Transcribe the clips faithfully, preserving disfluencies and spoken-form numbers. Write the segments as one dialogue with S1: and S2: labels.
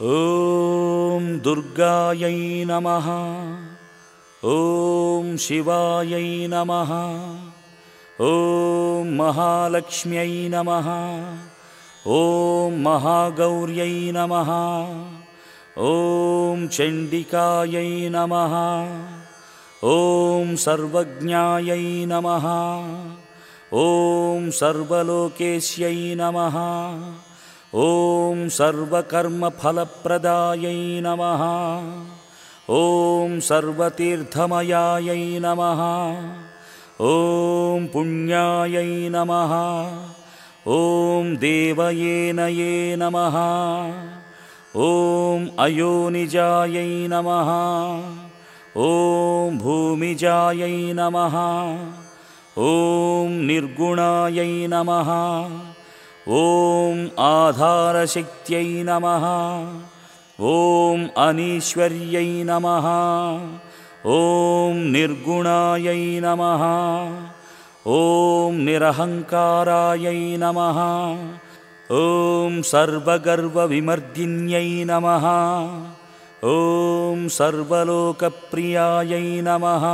S1: ॐ दुर्गायै नमः। ॐ शिवायै नमः। ॐ महालक्ष्म्यै नमः। ॐ महागौर्यै नमः। ॐ चण्डिकायै नमः। ॐ सर्वज्ञायै नमः। ॐ सर्वलोकेश्यै नमः। ॐ सर्वकर्मफलप्रदायै नमः। ॐ सर्वतीर्थमयायै नमः। ॐ पुण्यायै नमः। ॐ देवयेनये नमः। ॐ अयोनिजायै नमः। ॐ भूमिजायै नमः। ॐ निर्गुणायै नमः। ॐ आधारशक्त्यै नमः। ॐ अनीश्वर्यै नमः। ॐ निर्गुणायै नमः। ॐ निरहङ्कारायै नमः। ॐ सर्वगर्वविमर्दिन्यै नमः। ॐ सर्वलोकप्रियायै नमः।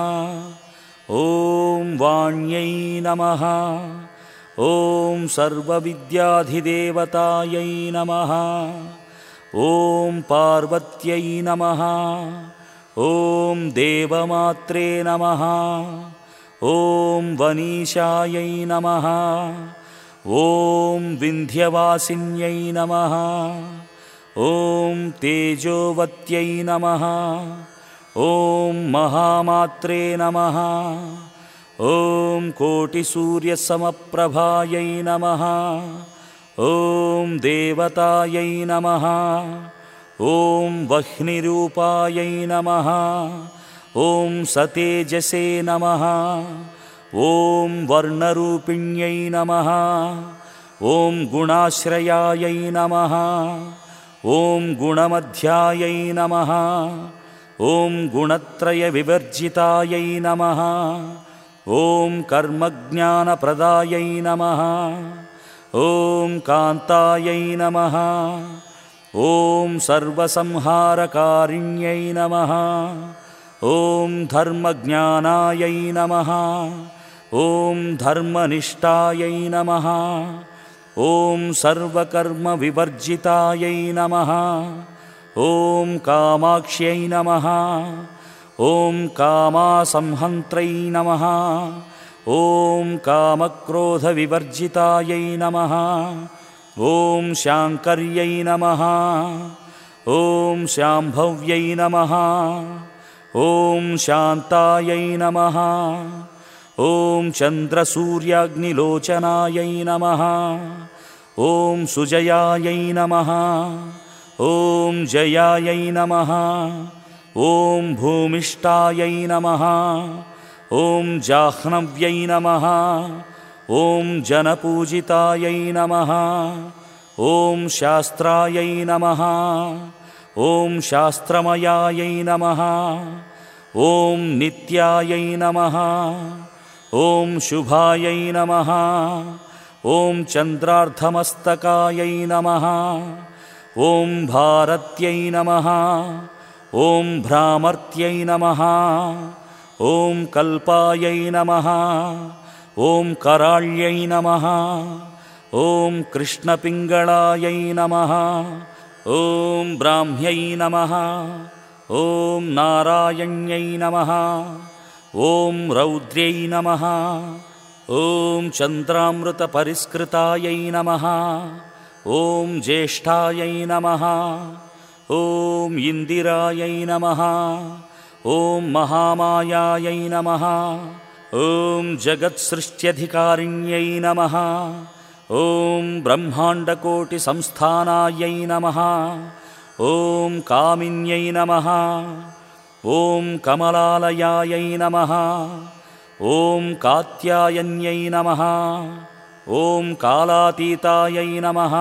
S1: ॐ वाण्यै नमः। ॐ सर्वविद्याधिदेवतायै नमः। ॐ पार्वत्यै नमः। ॐ देवमात्रे नमः। ॐ वनीशायै नमः। ॐ विन्ध्यवासिन्यै नमः। ॐ तेजोवत्यै नमः। ॐ महामात्रे नमः। ॐ कोटिसूर्यसमप्रभायै नमः। ॐ देवतायै नमः। ॐ वह्निरूपायै नमः। ॐ सतेजसे नमः। ॐ वर्णरूपिण्यै नमः। ॐ गुणाश्रयायै नमः। ॐ गुणमध्यायै नमः। ॐ गुणत्रयविवर्जितायै नमः। ॐ कर्मज्ञानप्रदायै नमः। ॐ कान्तायै नमः। ॐ सर्वसंहारकारिण्यै नमः। ॐ धर्मज्ञानायै नमः। ॐ धर्मनिष्ठायै नमः। ॐ सर्वकर्मविवर्जितायै नमः। ॐ कामाक्ष्यै नमः। ॐ कामासंहन्त्रै नमः। ॐ कामक्रोधविवर्जितायै नमः। ॐ शाङ्कर्यै नमः। ॐ शाम्भव्यै नमः। ॐ शान्तायै नमः। ॐ चन्द्रसूर्याग्निलोचनायै नमः। ॐ सुजयायै नमः। ॐ जयायै नमः। ॐ भूमिष्ठायै नमः। ॐ जाह्नव्यै नमः। ॐ जनपूजितायै नमः। ॐ शास्त्रायै नमः। ॐ शास्त्रमयायै नमः। ॐ नित्यायै नमः। ॐ शुभायै नमः। ॐ चन्द्रार्धमस्तकायै नमः। ॐ भारत्यै नमः। ॐ भ्रामर्त्यै नमः। ॐ कल्पायै नमः। ॐ कराळ्यै नमः। ॐ कृष्णपिङ्गळायै नमः। ॐ ब्राह्म्यै नमः। ॐ नारायण्यै नमः। ॐ रौद्र्यै नमः। ॐ चन्द्रामृतपरिष्कृतायै नमः। ॐ ज्येष्ठायै नमः। ॐ इन्दिरायै नमः। ॐ महामायायै नमः। ॐ जगत्सृष्ट्यधिकारिण्यै नमः। ॐ ब्रह्माण्डकोटिसंस्थानायै नमः। ॐ कामिन्यै नमः। ॐ कमलालयायै नमः। ॐ कात्यायन्यै नमः। ॐ कालातीतायै नमः।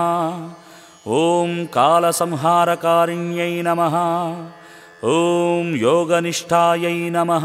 S1: ॐ कालसंहारकारिण्यै नमः। ॐ योगनिष्ठायै नमः।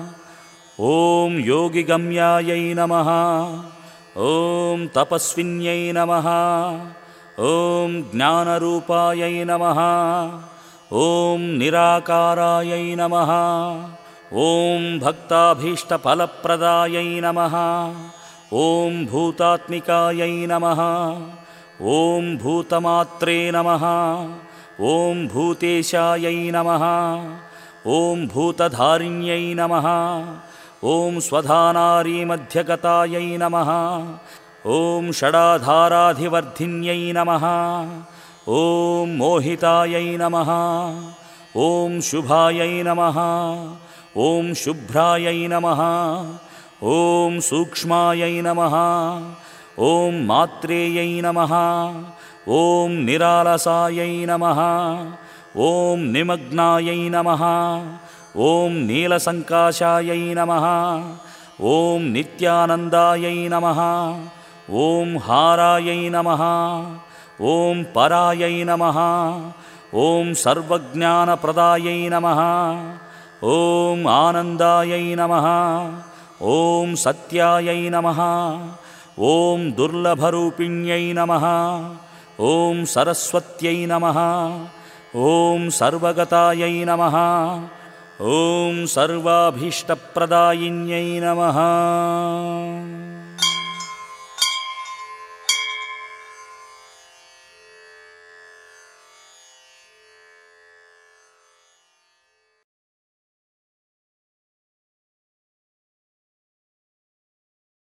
S1: ॐ योगिगम्यायै नमः। ॐ तपस्विन्यै नमः। ॐ ज्ञानरूपायै नमः। ॐ निराकारायै नमः। ॐ भक्ताभीष्टफलप्रदायै नमः। ॐ भूतात्मिकायै नमः। ॐ भूतमात्रे नमः। ॐ भूतेशायै नमः। ॐ भूतधारिण्यै नमः। ॐ स्वधानारीमध्यगतायै नमः। ॐ षडाधाराधिवर्धिन्यै नमः। ॐ मोहितायै नमः। ॐ शुभायै नमः। ॐ शुभ्रायै नमः। ॐ सूक्ष्मायै नमः। ॐ मात्रेयै नमः। ॐ निरालसायै नमः। ॐ निमग्नायै नमः। ॐ नीलसङ्काशायै नमः। ॐ नित्यानन्दायै नमः। ॐ हारायै नमः। ॐ परायै नमः। ॐ सर्वज्ञानप्रदायै नमः। ॐ आनन्दायै नमः। ॐ सत्यायै नमः। ॐ दुर्लभरूपिण्यै नमः। ॐ सरस्वत्यै नमः। ॐ सर्वगतायै नमः। ॐ सर्वाभीष्टप्रदायिन्यै नमः।